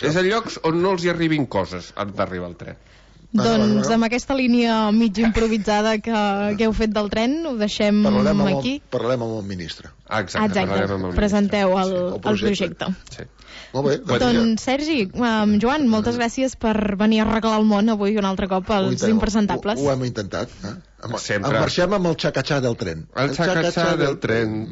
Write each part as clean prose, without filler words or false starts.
És a llocs on no els hi arribin coses abans d'arribar al tren. Doncs amb aquesta línia mig improvisada que heu fet del tren, ho deixem aquí. Parlem amb el ministre. Exacte. Presenteu el projecte. Sí. Molt bé. Doncs Sergi, Joan, moltes gràcies per venir a arreglar el món avui un altre cop als impresentables. Ho hem intentat. Marxem amb el xacatxà del tren. El xacatxà del tren.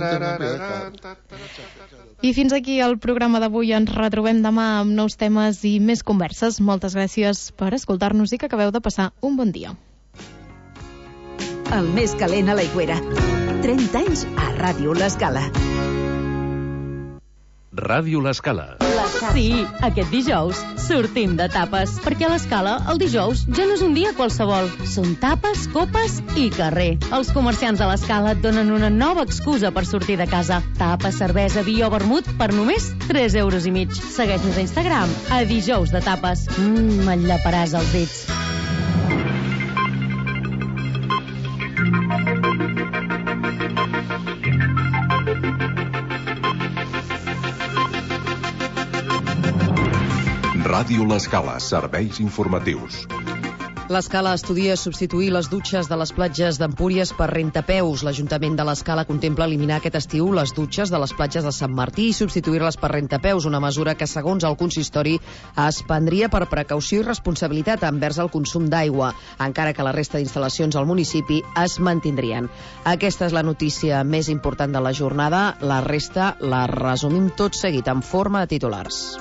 I fins aquí el programa d'avui. Ens retrobem demà amb nous temes i més converses. Moltes gràcies per escoltar-nos i que acabeu de passar un bon dia. El més calent a l'Aigüera. 30 anys a Ràdio L'Escala. Ràdio L'Escala. Sí, aquest dijous sortim de tapes, perquè a l'Escala el dijous ja no és un dia qualsevol. Són tapes, copes i carrer. Els comerciants de l'Escala et donen una nova excusa per sortir de casa. Tapes, cervesa, vi o vermut per només 3,5 €. Segueix-nos a Instagram, a dijous de tapes. M'enllaparàs els dits. Ràdio L'Escala, serveis informatius. L'Escala estudia substituir les dutxes de les platges d'Empúries per rentapeus. L'Ajuntament de l'Escala contempla eliminar aquest estiu les dutxes de les platges de Sant Martí i substituir-les per rentapeus, una mesura que, segons el consistori, es prendria per precaució i responsabilitat envers el consum d'aigua, encara que la resta d'instal·lacions al municipi es mantindrien. Aquesta és la notícia més important de la jornada. La resta la resumim tot seguit en forma de titulars.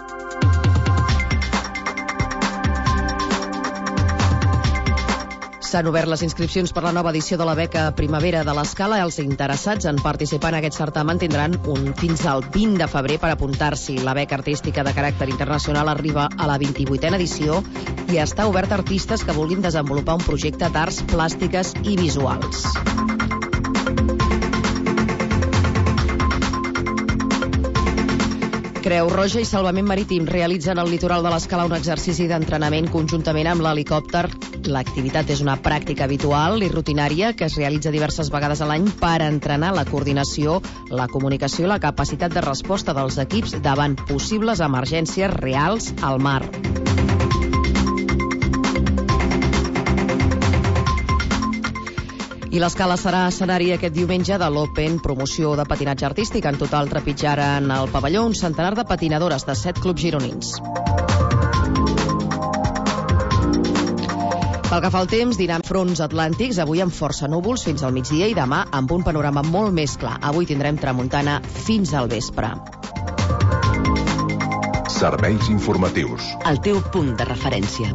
S'han obert les inscripcions per la nova edició de la beca Primavera de l'Escala. Els interessats en participar en aquest certamen tindran fins al 20 de febrer per apuntar-s'hi. La beca artística de caràcter internacional arriba a la 28a edició i està oberta a artistes que vulguin desenvolupar un projecte d'arts plàstiques i visuals. Creu Roja i Salvament Marítim realitzen al litoral de l'Escala un exercici d'entrenament conjuntament amb l'helicòpter. L'activitat és una pràctica habitual i rutinària que es realitza diverses vegades a l'any per entrenar la coordinació, la comunicació i la capacitat de resposta dels equips davant possibles emergències reals al mar. I l'Escala serà escenari aquest diumenge de l'Open, promoció de patinatge artístic. En total trepitjaren al pavelló un centenar de patinadores de 7 clubs gironins. Pel que fa al temps, diran fronts atlàntics, avui amb força núvols fins al migdia i demà amb un panorama molt més clar. Avui tindrem tramuntana fins al vespre. Serveis informatius. El teu punt de referència.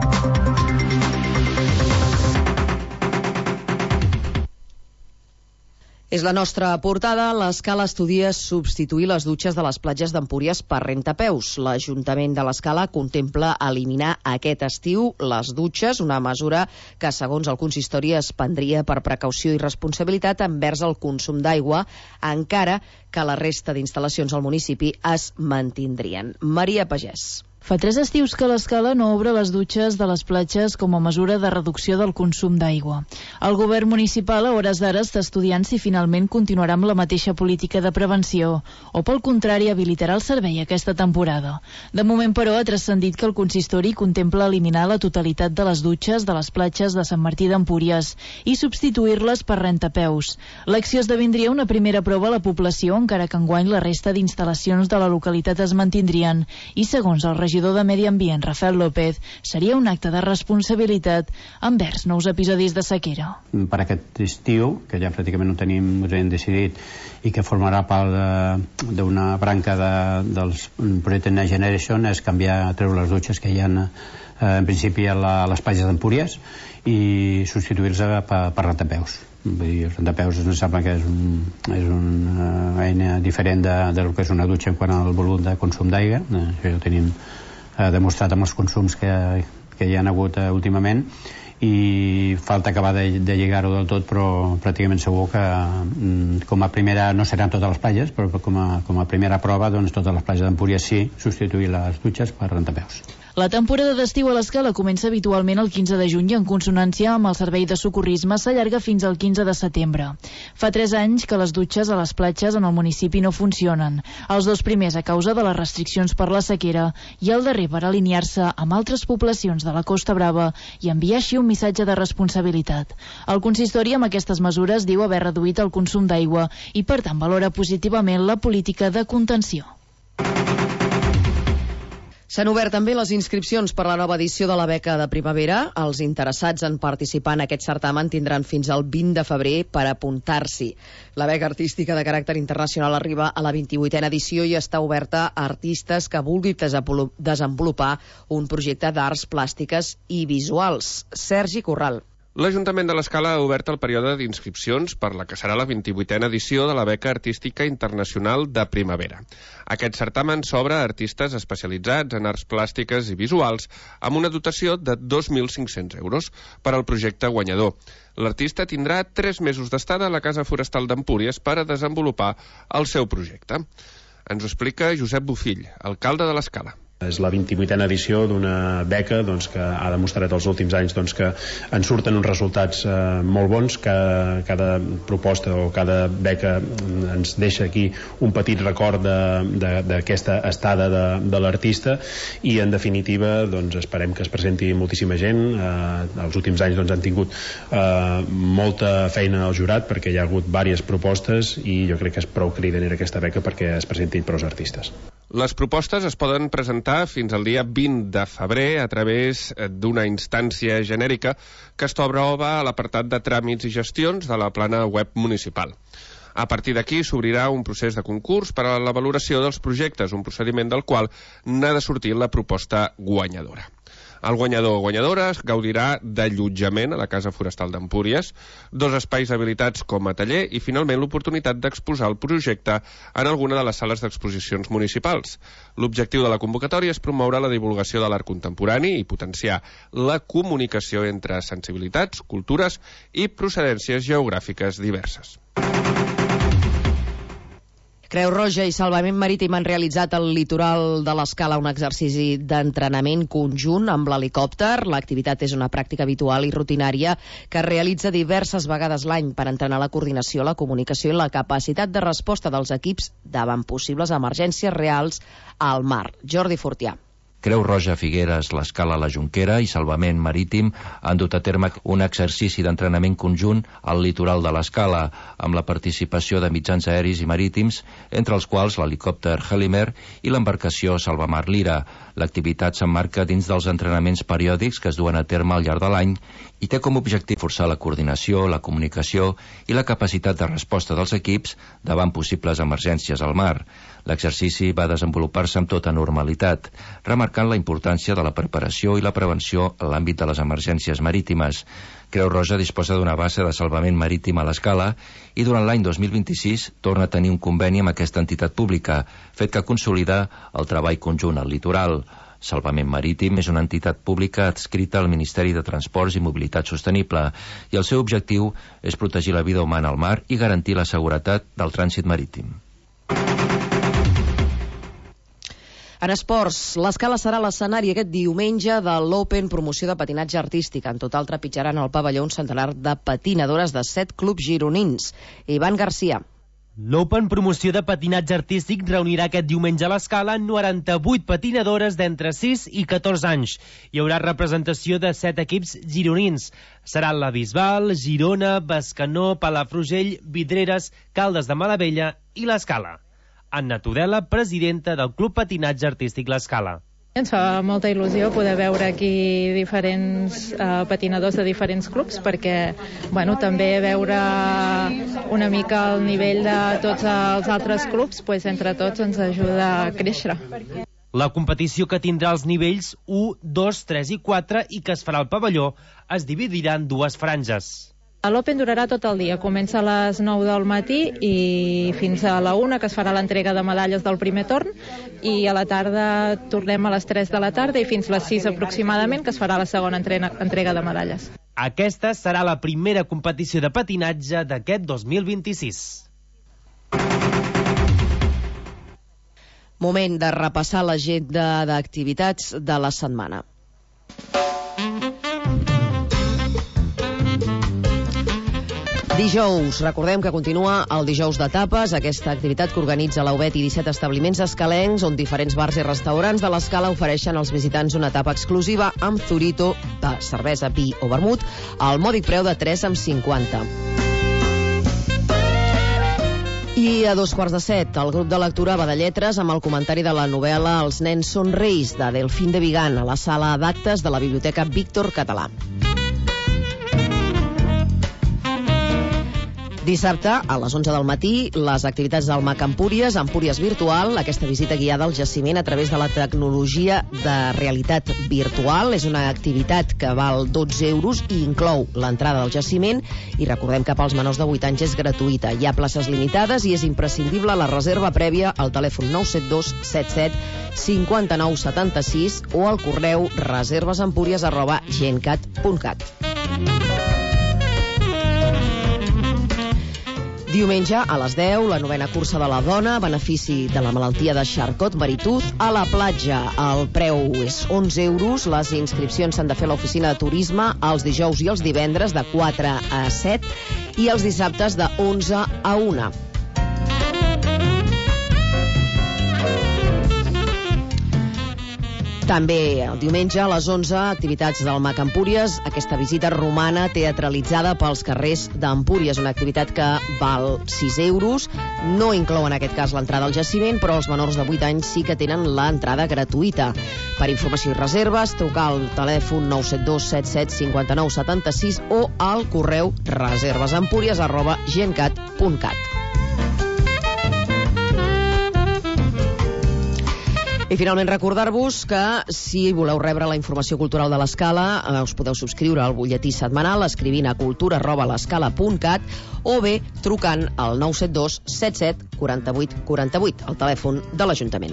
És la nostra portada. L'Escala estudia substituir les dutxes de les platges d'Empúries per rentapeus. L'Ajuntament de l'Escala contempla eliminar aquest estiu les dutxes, una mesura que, segons el consistori, es prendria per precaució i responsabilitat envers el consum d'aigua, encara que la resta d'instal·lacions al municipi es mantindrien. Maria Pagès. Fa 3 estius que l'Escala no obre les dutxes de les platges com a mesura de reducció del consum d'aigua. El govern municipal a hores d'ara està estudiant si finalment continuarà amb la mateixa política de prevenció o, pel contrari, habilitarà el servei aquesta temporada. De moment, però, ha transcendit que el consistori contempla eliminar la totalitat de les dutxes de les platges de Sant Martí d'Empúries i substituir-les per rentapeus. L'acció esdevindria una primera prova a la població, encara que enguany la resta d'instal·lacions de la localitat es mantindrien i, segons el regidor de Medi Ambient, Rafael López, seria un acte de responsabilitat envers nous episodis de sequera. Per aquest estiu, que ja pràcticament ho tenim decidit i que formarà part d'una branca dels projectes Next Generation, és treure les dutxes que hi ha en principi a les platges d'Empúries i substituir-se per rentapeus. Els rentapeus ens sembla que és una eina diferent del que és una dutxa en quant al volum de consum d'aigua. Això ho tenim demostrat amb els consums que hi ha hagut últimament i falta acabar de lligar-ho del tot, però pràcticament segur que com a primera, no seran totes les platges, però com a primera prova, doncs totes les platges d'Empúries sí substituir les dutxes per rentapeus. La temporada d'estiu a l'Escala comença habitualment el 15 de juny i en consonància amb el servei de socorrisme s'allarga fins al 15 de setembre. Fa 3 anys que les dutxes a les platges en el municipi no funcionen. Els 2 primers a causa de les restriccions per la sequera i el darrer per alinear-se amb altres poblacions de la Costa Brava i enviar així un missatge de responsabilitat. El consistori amb aquestes mesures diu haver reduït el consum d'aigua i per tant valora positivament la política de contenció. S'han obert també les inscripcions per la nova edició de la beca de primavera. Els interessats en participar en aquest certamen tindran fins al 20 de febrer per apuntar-s'hi. La beca artística de caràcter internacional arriba a la 28a edició i està oberta a artistes que vulguin desenvolupar un projecte d'arts plàstiques i visuals. Sergi Corral. L'Ajuntament de l'Escala ha obert el període d'inscripcions per la que serà la 28a edició de la Beca Artística Internacional de Primavera. Aquest certamen s'obre a artistes especialitzats en arts plàstiques i visuals amb una dotació de 2.500 euros per al projecte guanyador. L'artista tindrà 3 mesos d'estada a la Casa Forestal d'Empúries per a desenvolupar el seu projecte. Ens ho explica Josep Bofill, alcalde de l'Escala. És la 28a edició d'una beca que ha demostrat els últims anys que en surten uns resultats molt bons. Cada proposta o cada beca ens deixa aquí un petit record d'aquesta estada de l'artista i en definitiva esperem que es presenti moltíssima gent. Els últims anys han tingut molta feina al jurat perquè hi ha hagut diverses propostes i jo crec que és prou cridanera aquesta beca perquè es presentin prou artistes. Les propostes es poden presentar fins al dia 20 de febrer a través d'una instància genèrica que es troba a l'apartat de tràmits i gestions de la plana web municipal. A partir d'aquí s'obrirà un procés de concurs per a la valoració dels projectes, un procediment del qual n'ha de sortir la proposta guanyadora. El guanyador o guanyadora gaudirà d'allotjament a la Casa Forestal d'Empúries, 2 espais habilitats com a taller i, finalment, l'oportunitat d'exposar el projecte en alguna de les sales d'exposicions municipals. L'objectiu de la convocatòria és promoure la divulgació de l'art contemporani i potenciar la comunicació entre sensibilitats, cultures i procedències geogràfiques diverses. Creu Roja i Salvament Marítim han realitzat al litoral de l'Escala un exercici d'entrenament conjunt amb l'helicòpter. L'activitat és una pràctica habitual i rutinària que es realitza diverses vegades l'any per entrenar la coordinació, la comunicació i la capacitat de resposta dels equips davant possibles emergències reals al mar. Jordi Fortià. Creu Roja, Figueres, l'Escala, la Jonquera i Salvament Marítim han dut a terme un exercici d'entrenament conjunt al litoral de l'Escala, amb la participació de mitjans aeris i marítims, entre els quals l'helicòpter Helimer i l'embarcació Salvamar Lira. L'activitat s'emmarca dins dels entrenaments periòdics que es duen a terme al llarg de l'any i té com a objectiu forçar la coordinació, la comunicació i la capacitat de resposta dels equips davant possibles emergències al mar. L'exercici va desenvolupar-se amb tota normalitat, remarcant la importància de la preparació i la prevenció en l'àmbit de les emergències marítimes. Creu Roja disposa d'una base de salvament marítim a l'Escala i durant l'any 2026 torna a tenir un conveni amb aquesta entitat pública, fet que consolida el treball conjunt al litoral. Salvament Marítim és una entitat pública adscrita al Ministeri de Transports i Mobilitat Sostenible i el seu objectiu és protegir la vida humana al mar i garantir la seguretat del trànsit marítim. En esports, l'Escala serà l'escenari aquest diumenge de l'Open Promoció de Patinatge Artístic. En total trepitjaran al pavelló un centenar de patinadores de 7 clubs gironins. Ivan Garcia. L'Open Promoció de Patinatge Artístic reunirà aquest diumenge a l'Escala 98 patinadores d'entre 6 i 14 anys. Hi haurà representació de 7 equips gironins. Seran la Bisbal, Girona, Bescanó, Palafrugell, Vidreres, Caldes de Malavella i l'Escala. Anna Tudela, presidenta del Club Patinatge Artístic l'Escala. Ens fa molta il·lusió poder veure aquí diferents patinadors de diferents clubs perquè també veure una mica el nivell de tots els altres clubs, entre tots ens ajuda a créixer. La competició, que tindrà els nivells 1, 2, 3 i 4 i que es farà al pavelló, es dividirà en 2 franges. L'Open durarà tot el dia, comença a les 9 del matí i fins a la 1, que es farà l'entrega de medalles del primer torn, i a la tarda tornem a les 3 de la tarda i fins a les 6 aproximadament, que es farà la segona entrega de medalles. Aquesta serà la primera competició de patinatge d'aquest 2026. Moment de repassar l'agenda d'activitats de la setmana. Dijous, recordem que continua el dijous de tapes, aquesta activitat que organitza la UBET i 17 establiments escalencs, on diferents bars i restaurants de l'Escala ofereixen als visitants una tapa exclusiva amb Zurito, cervesa, vi o vermut, al mòdic preu de 3,50. I a 6:45, el grup de lectura va de lletres amb el comentari de la novel·la Els nens són reis, de Delfín de Vigan, a la sala d'actes de la Biblioteca Víctor Català. Dissabte, a les 11 del matí, les activitats del MAC Empúries, Empúries Virtual, aquesta visita guiada al jaciment a través de la tecnologia de realitat virtual. És una activitat que val 12 euros i inclou l'entrada al jaciment, i recordem que pels menors de 8 anys és gratuïta. Hi ha places limitades i és imprescindible la reserva prèvia al telèfon 972 77 59 76 o al correu reservesempúries@gencat.cat. Diumenge, a les 10, la 9ª cursa de la dona, benefici de la malaltia de Charcot-Marituz, a la platja. El preu és 11 euros. Les inscripcions s'han de fer a l'oficina de turisme els dijous i els divendres de 4 a 7 i els dissabtes de 11 a 1. També el diumenge a les 11, activitats del MAC Empúries, aquesta visita romana teatralitzada pels carrers d'Empúries, una activitat que val 6 euros, no inclou en aquest cas l'entrada al jaciment, però els menors de 8 anys sí que tenen l'entrada gratuïta. Per informació i reserves, trucar al telèfon 972 77 59 76 o al correu reservesempúries@gencat.cat. I finalment recordar-vos que si voleu rebre la informació cultural de l'Escala us podeu subscriure al butlletí setmanal escrivint a cultura@l'escala.cat o bé trucant al 972 77 48 48, el telèfon de l'Ajuntament.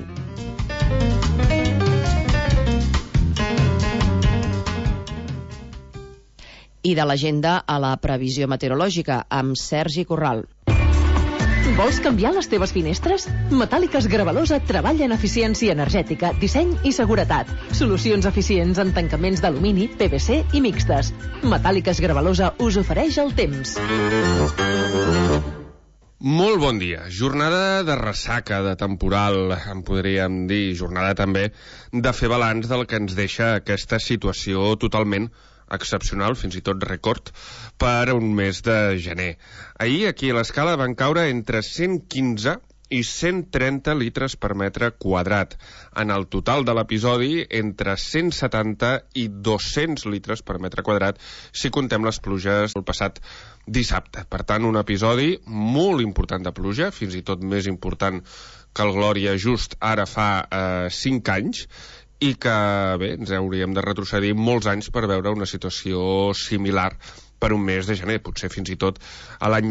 I de l'agenda a la previsió meteorològica amb Sergi Corral. Vols canviar les teves finestres? Metàl·liques Gravalosa treballa en eficiència energètica, disseny i seguretat. Solucions eficients en tancaments d'alumini, PVC i mixtes. Metàl·liques Gravalosa us ofereix el temps. Molt bon dia. Jornada de ressaca, de temporal, en podríem dir. Jornada també de fer balanç del que ens deixa aquesta situació totalment excepcional, fins i tot rècord, per un mes de gener. Ahir, aquí a l'Escala, van caure entre 115 i 130 litres per metre quadrat. En el total de l'episodi, entre 170 i 200 litres per metre quadrat, si contem les pluges del passat dissabte. Per tant, un episodi molt important de pluja, fins i tot més important que el Glòria just ara fa 5 anys, i que, bé, ens hauríem de retrocedir molts anys per veure una situació similar per un mes de gener, potser fins i tot a l'any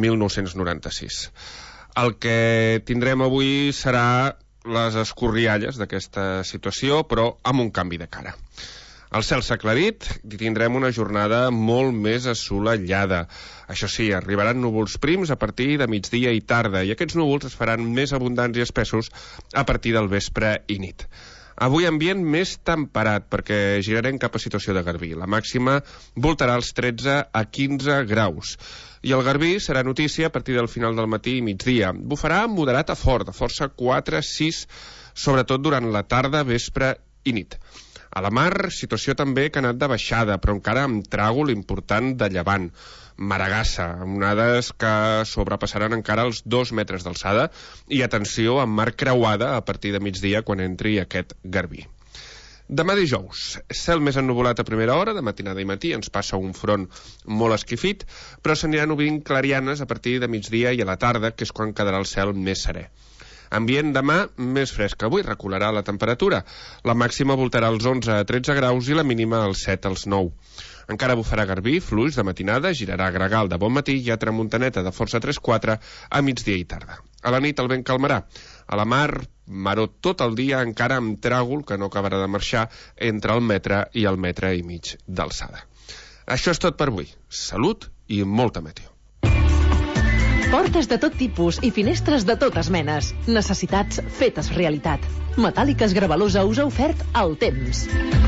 1996. El que tindrem avui serà les escorrialles d'aquesta situació, però amb un canvi de cara. El cel s'ha aclarit i tindrem una jornada molt més assolellada. Això sí, arribaran núvols prims a partir de migdia i tarda, i aquests núvols es faran més abundants i espessos a partir del vespre i nit. Avui ambient més temperat, perquè girarem cap a situació de garbí. La màxima voltarà els 13 a 15 graus. I el garbí serà notícia a partir del final del matí i migdia. Bufarà moderat a fort, de força 4-6, sobretot durant la tarda, vespre i nit. A la mar, situació també que ha anat de baixada, però encara amb tràgol important de llevant. Maragassa, amb onades que sobrepassaran encara els 2 metres d'alçada, i atenció amb mar creuada a partir de migdia quan entri aquest garbí. Demà dijous, cel més ennuvolat a primera hora, de matinada i matí, ens passa un front molt esquifit, però s'aniran obrint clarianes a partir de migdia i a la tarda, que és quan quedarà el cel més serè. Ambient demà més fresc que avui, recularà la temperatura. La màxima voltarà als 11 a 13 graus i la mínima als 7 als 9. Encara bufarà garbí, fluix de matinada, girarà gregal de bon matí i a tramuntaneta de força 3-4 a migdia i tarda. A la nit el vent calmarà. A la mar, maró tot el dia, encara amb tràgol que no acabarà de marxar entre el metre i el metre i mig d'alçada. Això és tot per avui. Salut i molta meteo. Portes de tot tipus i finestres de totes menes. Necessitats fetes realitat. Metàl·liques Gravalusa us ha ofert el temps.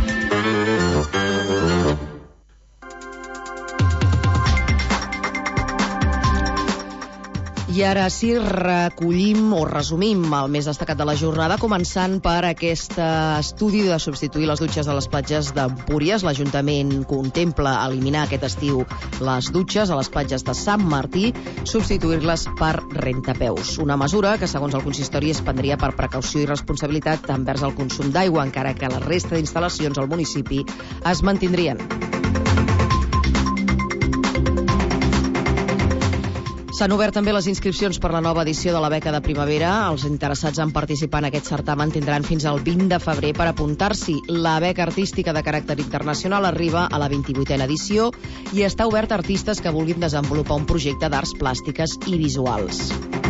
I ara sí, recollim o resumim el més destacat de la jornada, començant per aquest estudi de substituir les dutxes de les platges d'Empúries. L'Ajuntament contempla eliminar aquest estiu les dutxes a les platges de Sant Martí, substituir-les per rentapeus. Una mesura que, segons el consistori, es prendria per precaució i responsabilitat envers el consum d'aigua, encara que la resta d'instal·lacions al municipi es mantindrien. S'han obert també les inscripcions per la nova edició de la beca de primavera. Els interessats en participar en aquest certamen tindran fins al 20 de febrer per apuntar-s'hi. La beca artística de caràcter internacional arriba a la 28a edició i està oberta a artistes que vulguin desenvolupar un projecte d'arts plàstiques i visuals.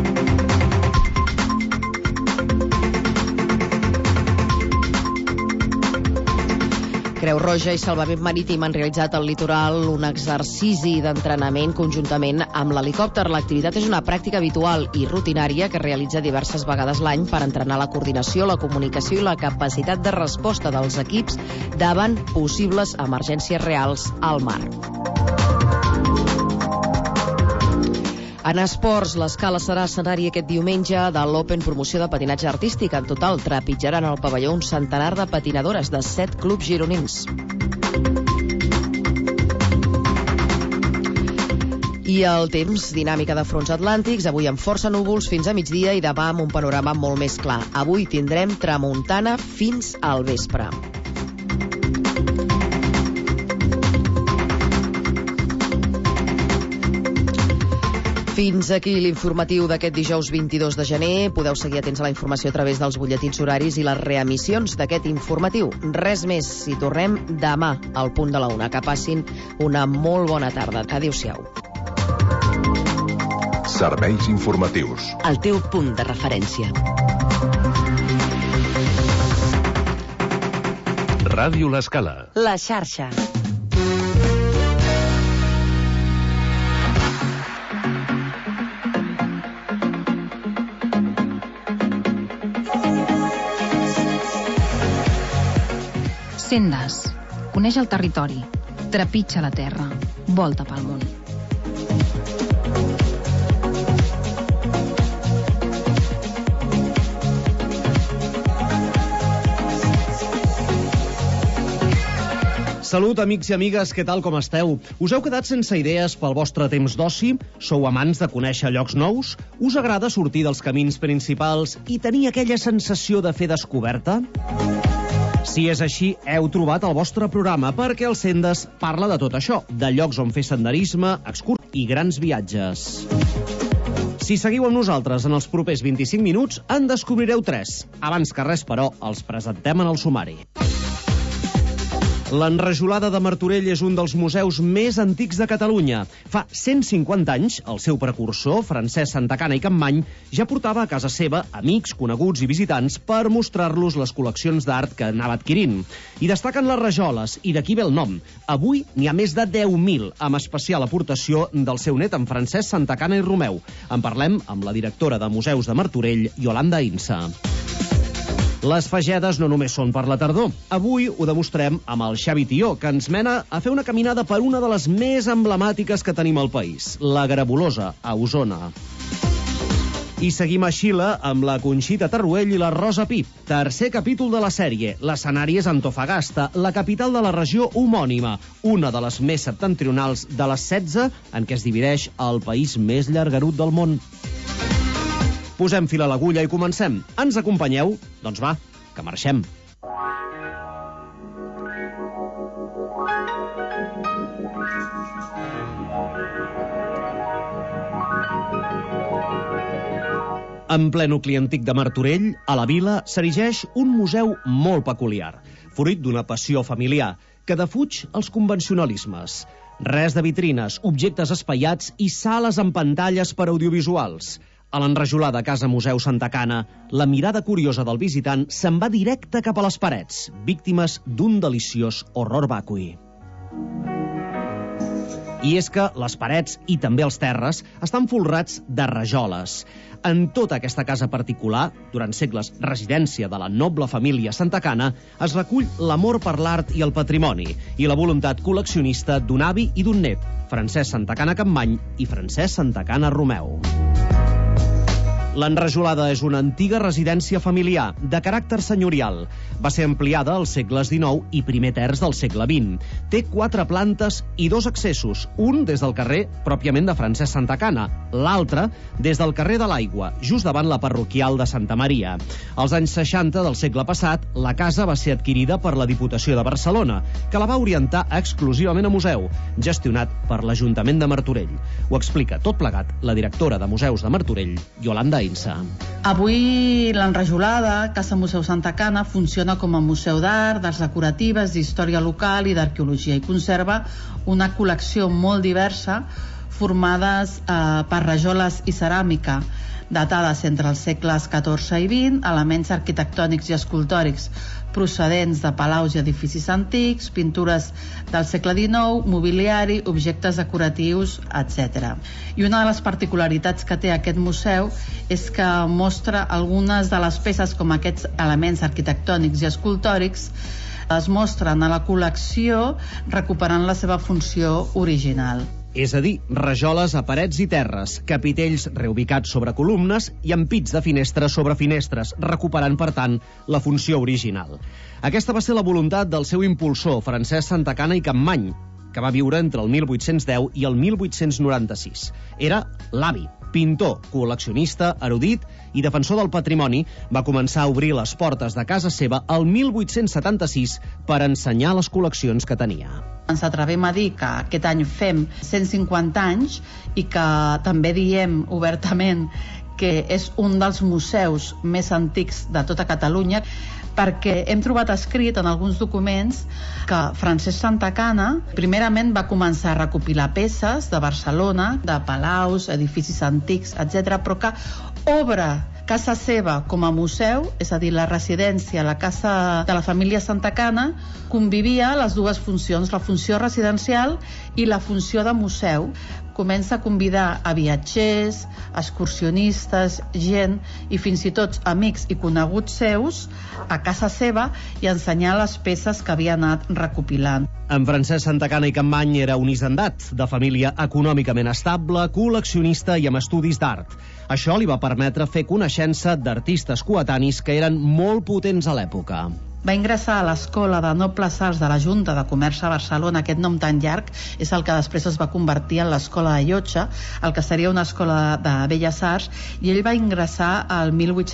Creu Roja i Salvament Marítim han realitzat al litoral un exercici d'entrenament conjuntament amb l'helicòpter. L'activitat és una pràctica habitual i rutinària que es realitza diverses vegades l'any per entrenar la coordinació, la comunicació i la capacitat de resposta dels equips davant possibles emergències reals al mar. En esports, l'Escala serà escenari aquest diumenge de l'Open Promoció de Patinatge Artístic. En total, trepitjaran al pavelló un centenar de patinadores de 7 clubs gironins. I el temps, dinàmica de fronts atlàntics, avui amb força núvols fins a migdia i demà amb un panorama molt més clar. Avui tindrem tramuntana fins al vespre. Fins aquí l'informatiu d'aquest dijous 22 de gener. Podeu seguir atents a la informació a través dels butlletins horaris i les reemissions d'aquest informatiu. Res més, hi tornem demà al punt de la 1. Que passin una molt bona tarda. Adéu-siau. Serveis informatius. El teu punt de referència. Ràdio L'Escala. La xarxa. Sendes. Coneix el territori. Trepitja la terra. Volta pel món. Salut, amics i amigues, què tal, com esteu? Us heu quedat sense idees pel vostre temps d'oci? Sou amants de conèixer llocs nous? Us agrada sortir dels camins principals i tenir aquella sensació de fer descoberta? Si és així, heu trobat el vostre programa, perquè el Sendes parla de tot això, de llocs on fer senderisme, excursions i grans viatges. Si seguiu amb nosaltres en els propers 25 minuts, en descobrireu 3. Abans que res, però, els presentem en el sumari. L'Enrajolada de Martorell és un dels museus més antics de Catalunya. Fa 150 anys, el seu precursor, Francesc Santacana i Campmany, ja portava a casa seva amics, coneguts i visitants per mostrar-los les col·leccions d'art que anava adquirint. I destaquen les rajoles, i d'aquí ve el nom. Avui n'hi ha més de 10.000, amb especial aportació del seu net, en Francesc Santacana i Romeu. En parlem amb la directora de Museus de Martorell, Iolanda Insa. Les fagedes no només són per la tardor. Avui ho demostrem amb el Xavi Tió, que ens mena a fer una caminada per una de les més emblemàtiques que tenim al país, la Grabolosa, a Osona. I seguim a Xile amb la Conxita Tarruell i la Rosa Pi. Tercer capítol de la sèrie. L'escenari és Antofagasta, la capital de la regió homònima, una de les més septentrionals de les 16 en què es divideix el país més llargarut del món. Posem fil a l'agulla i comencem. Ens acompanyeu? Doncs va, que marxem. En ple nucli antic de Martorell, a la vila, s'erigeix un museu molt peculiar, fruit d'una passió familiar, que defuig els convencionalismes. Res de vitrines, objectes espaiats i sales amb pantalles per audiovisuals. A l'enrajolada Casa Museu Santacana, la mirada curiosa del visitant se'n va directe cap a les parets, víctimes d'un deliciós horror vacui. I és que les parets i també els terres estan folrats de rajoles. En tota aquesta casa particular, durant segles residència de la noble família Santacana, es recull l'amor per l'art i el patrimoni i la voluntat col·leccionista d'un avi i d'un net, Francesc Santacana Campmany i Francesc Santacana Romeu. L'Enrajolada és una antiga residència familiar de caràcter senyorial. Va ser ampliada als segles XIX i primer terç del segle XX. Té 4 plantes i 2 accessos, un des del carrer pròpiament de Francesc Santacana, l'altre des del carrer de l'Aigua, just davant la parroquial de Santa Maria. Als anys 60 del segle passat, la casa va ser adquirida per la Diputació de Barcelona, que la va orientar exclusivament a museu, gestionat per l'Ajuntament de Martorell. Ho explica tot plegat la directora de Museus de Martorell, Yolanda Insa. Avui l'Enrajolada, Casa Museu Santacana, funciona com a museu d'art, d'arts decoratives, d'història local i d'arqueologia i conserva una col·lecció molt diversa formades per rajoles i ceràmica datades entre els segles XIV i XX, elements arquitectònics i escultòrics procedents de palaus i edificis antics, pintures del segle XIX, mobiliari, objectes decoratius, etc. I una de les particularitats que té aquest museu és que mostra algunes de les peces com aquests elements arquitectònics i escultòrics es mostren a la col·lecció recuperant la seva funció original. És a dir, rajoles a parets i terres, capitells reubicats sobre columnes i ampits de finestres sobre finestres, recuperant, per tant, la funció original. Aquesta va ser la voluntat del seu impulsor, Francesc Santacana i Campmany, que va viure entre el 1810 i el 1896. Era l'avi, pintor, col·leccionista, erudit i defensor del patrimoni, va començar a obrir les portes de casa seva el 1876 per ensenyar les col·leccions que tenia. Ens atrevem a dir que aquest any fem 150 anys i que també diem obertament que és un dels museus més antics de tota Catalunya, perquè hem trobat escrit en alguns documents que Francesc Santacana primerament va començar a recopilar peces de Barcelona, de palaus, edificis antics, etc., però que obre casa seva com a museu, és a dir, la residència, la casa de la família Santacana, convivia les dues funcions, la funció residencial i la funció de museu. Comença a convidar a viatgers, excursionistes, gent i fins i tot amics i coneguts seus a casa seva i a ensenyar les peces que havia anat recopilant. En Francesc Santacana i Campmany era un hisendat, de família econòmicament estable, col·leccionista i amb estudis d'art. Això li va permetre fer coneixença d'artistes coetanis que eren molt potents a l'època. Va ingressar a l'Escola de Nobles Arts de la Junta de Comerç a Barcelona. Aquest nom tan llarg és el que després es va convertir en l'Escola de Llotja, el que seria una escola de Belles Arts, i ell va ingressar al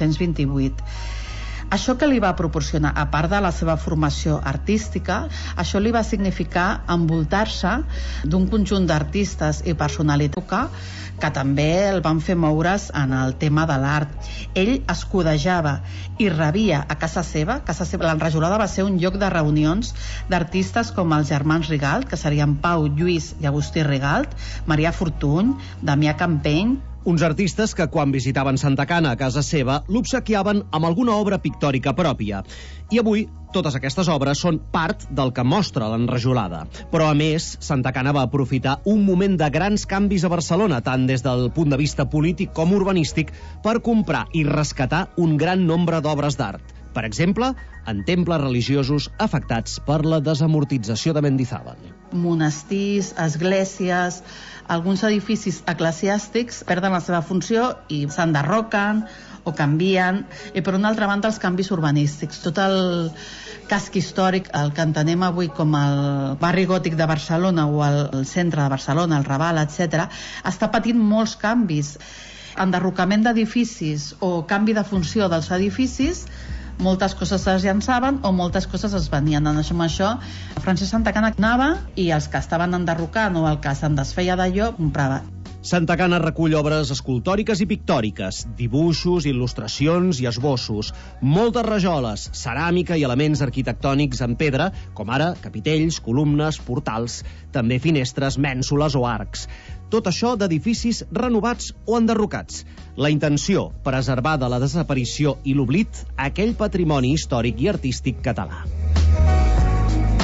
1828. Això que li va proporcionar, a part de la seva formació artística, això li va significar envoltar-se d'un conjunt d'artistes i personalitats que també el van fer moure's en el tema de l'art. Ell es codejava i rebia a casa seva. L'Enrajolada va ser un lloc de reunions d'artistes com els germans Rigalt, que serien Pau, Lluís i Agustí Rigalt, Marià Fortuny, Damià Campeny. Uns artistes que, quan visitaven Santacana a casa seva, l'obsequiaven amb alguna obra pictòrica pròpia. I avui, totes aquestes obres són part del que mostra l'Enrajolada. Però, a més, Santacana va aprofitar un moment de grans canvis a Barcelona, tant des del punt de vista polític com urbanístic, per comprar i rescatar un gran nombre d'obres d'art. Per exemple, en temples religiosos afectats per la desamortització de Mendizábal. Monestirs, esglésies, alguns edificis eclesiàstics perden la seva funció i s'enderroquen o canvien, i per una altra banda els canvis urbanístics. Tot el casc històric, el que entenem avui com el barri gòtic de Barcelona o el centre de Barcelona, el Raval, etc., està patint molts canvis. Enderrocament d'edificis o canvi de funció dels edificis, moltes coses es llançaven o moltes coses es venien. Amb això, Francesc Santacana anava i els que estaven enderrocant o el que se'n desfeia d'allò, comprava. Santacana recull obres escultòriques i pictòriques, dibuixos, il·lustracions i esbossos, moltes rajoles, ceràmica i elements arquitectònics en pedra, com ara capitells, columnes, portals, també finestres, mènsules o arcs. Tot això d'edificis renovats o enderrocats. La intenció, preservar de la desaparició i l'oblit aquell patrimoni històric i artístic català.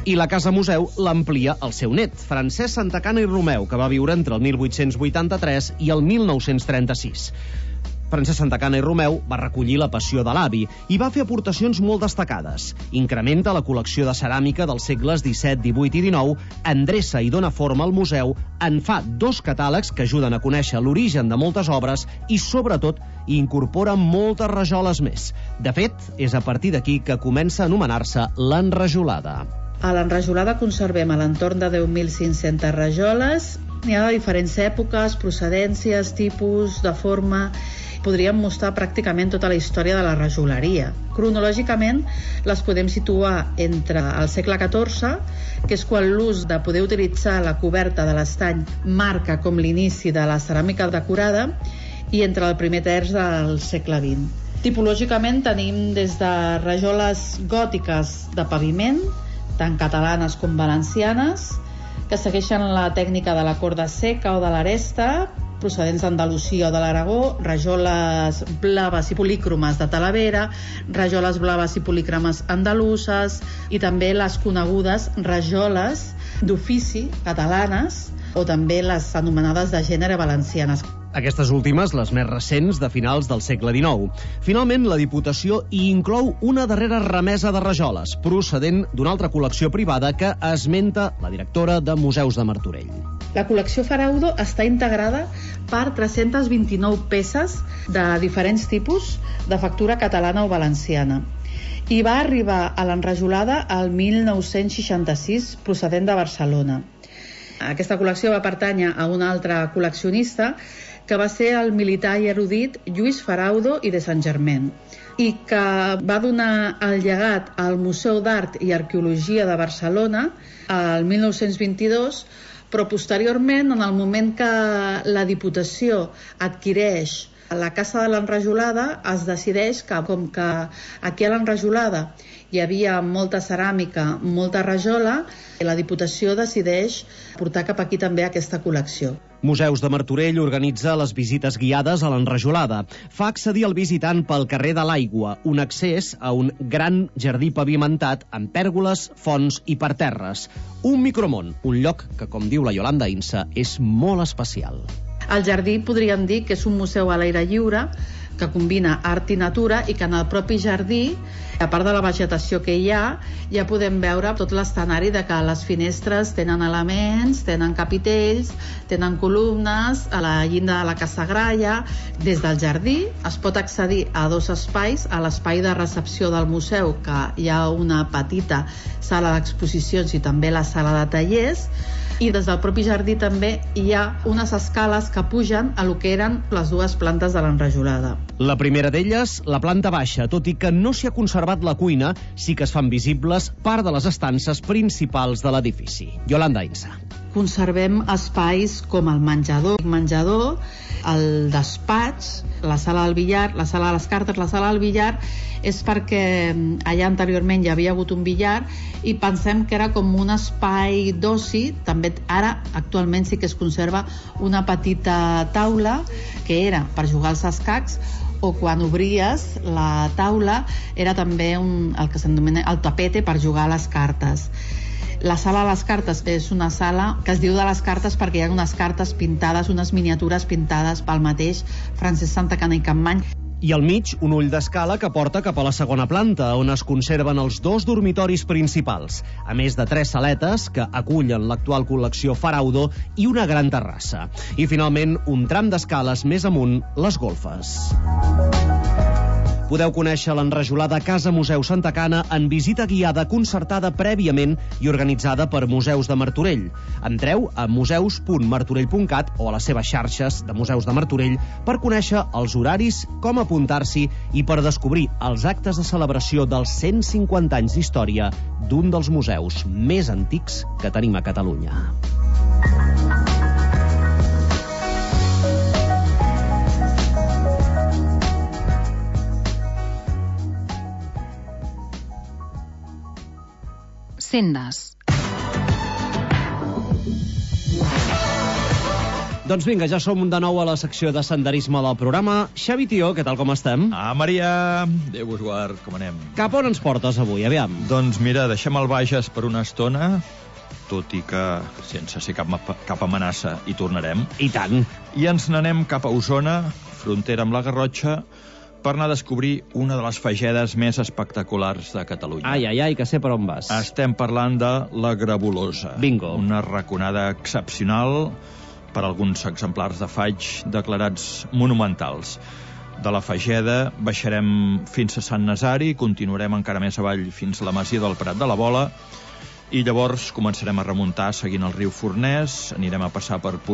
I la Casa Museu l'amplia el seu net, Francesc Santacana i Romeu, que va viure entre el 1883 i el 1936. Francesc Santacana i Romeu va recollir la passió de l'avi i va fer aportacions molt destacades. Incrementa la col·lecció de ceràmica dels segles XVII, XVIII i XIX, endreça i dona forma al museu, en fa 2 catàlegs que ajuden a conèixer l'origen de moltes obres i, sobretot, incorpora moltes rajoles més. De fet, és a partir d'aquí que comença a anomenar-se l'enrajolada. A l'enrajolada conservem a l'entorn de 10.500 rajoles. N'hi ha de diferents èpoques, procedències, tipus, de forma. Podríem mostrar pràcticament tota la història de la rajoleria. Cronològicament les podem situar entre el segle XIV, que és quan l'ús de poder utilitzar la coberta de l'estany marca com l'inici de la ceràmica decorada, i entre el primer terç del segle XX. Tipològicament tenim des de rajoles gòtiques de paviment, tant catalanes com valencianes, que segueixen la tècnica de la corda seca o de l'aresta, procedents d'Andalusia o de l'Aragó, rajoles blaves i polícromes de Talavera, rajoles blaves i polícromes andaluses i també les conegudes rajoles d'ofici catalanes o també les anomenades de gènere valencianes. Aquestes últimes, les més recents, de finals del segle XIX. Finalment, la Diputació hi inclou una darrera remesa de rajoles, procedent d'una altra col·lecció privada que esmenta la directora de Museus de Martorell. La col·lecció Faraudo està integrada per 329 peces de diferents tipus de factura catalana o valenciana i va arribar a l'enrajolada al 1966 procedent de Barcelona. Aquesta col·lecció va pertànyer a un altre col·leccionista que va ser el militar i erudit Lluís Faraudo i de Sant Germain, i que va donar el llegat al Museu d'Art i Arqueologia de Barcelona el 1922, però posteriorment, en el moment que la Diputació adquireix la Casa de l'Enrajolada, es decideix que, com que aquí a l'Enrajolada hi havia molta ceràmica, molta rajola, la Diputació decideix portar cap aquí també aquesta col·lecció. Museus de Martorell organitza les visites guiades a l'enrajolada. Fa accedir el visitant pel carrer de l'Aigua, un accés a un gran jardí pavimentat amb pèrgoles, fonts i parterres. Un micromón, un lloc que, com diu la Iolanda Insa, és molt especial. El jardí podríem dir que és un museu a l'aire lliure que combina art i natura i que en el propi jardí, a part de la vegetació que hi ha, ja podem veure tot l'escenari de que les finestres tenen elements, tenen capitells, tenen columnes, a la llinda de la Casagralla. Des del jardí es pot accedir a 2 espais, a l'espai de recepció del museu, que hi ha una petita sala d'exposicions i també la sala de tallers, i des del propi jardí també hi ha unes escales que pugen a lo que eren les 2 plantes de l'enrajolada. La primera d'elles, la planta baixa, tot i que no s'hi ha conservat la cuina, sí que es fan visibles part de les estances principals de l'edifici. Iolanda Insa. Conservem espais com el menjador, el despatx, la sala del billar, la sala de les cartes, la sala del billar, és perquè allà anteriorment hi havia hagut un billar i pensem que era com un espai d'oci. També ara, actualment, sí que es conserva una petita taula que era per jugar als escacs, o quan obries la taula era també el que s'anomena el tapete per jugar a les cartes. La sala de les cartes és una sala que es diu de les cartes perquè hi ha unes cartes pintades, unes miniatures pintades pel mateix Francesc Santacana i Campmany. I al mig, un ull d'escala que porta cap a la segona planta, on es conserven els 2 dormitoris principals, a més de 3 saletes que acullen l'actual col·lecció Faraudo i una gran terrassa. I finalment, un tram d'escales més amunt, les golfes. Podeu conèixer l'enrajolada Casa Museu Santacana en visita guiada concertada prèviament i organitzada per Museus de Martorell. Entreu a museus.martorell.cat o a les seves xarxes de Museus de Martorell per conèixer els horaris, com apuntar-s'hi i per descobrir els actes de celebració dels 150 anys d'història d'un dels museus més antics que tenim a Catalunya. Sendes. Doncs vinga, ja som de nou a la secció de senderisme del programa. Xavi Tió, què tal, com estem? Maria, Déu vos guard, com anem? Cap on ens portes avui, aviam? Doncs mira, deixem el Bages per una estona, tot i que sense ser cap amenaça hi tornarem. I tant. I ens n'anem cap a Osona, frontera amb la Garrotxa, per anar a descobrir una de les fagedes més espectaculars de Catalunya. Ai, que sé per on vas. Estem parlant de la Grabulosa. Bingo. Una raconada excepcional per alguns exemplars de faig declarats monumentals. De la Fageda baixarem fins a Sant Nazari, continuarem encara més avall fins a la masia del Prat de la Bola, i llavors començarem a remuntar seguint el riu Fornès, anirem a passar per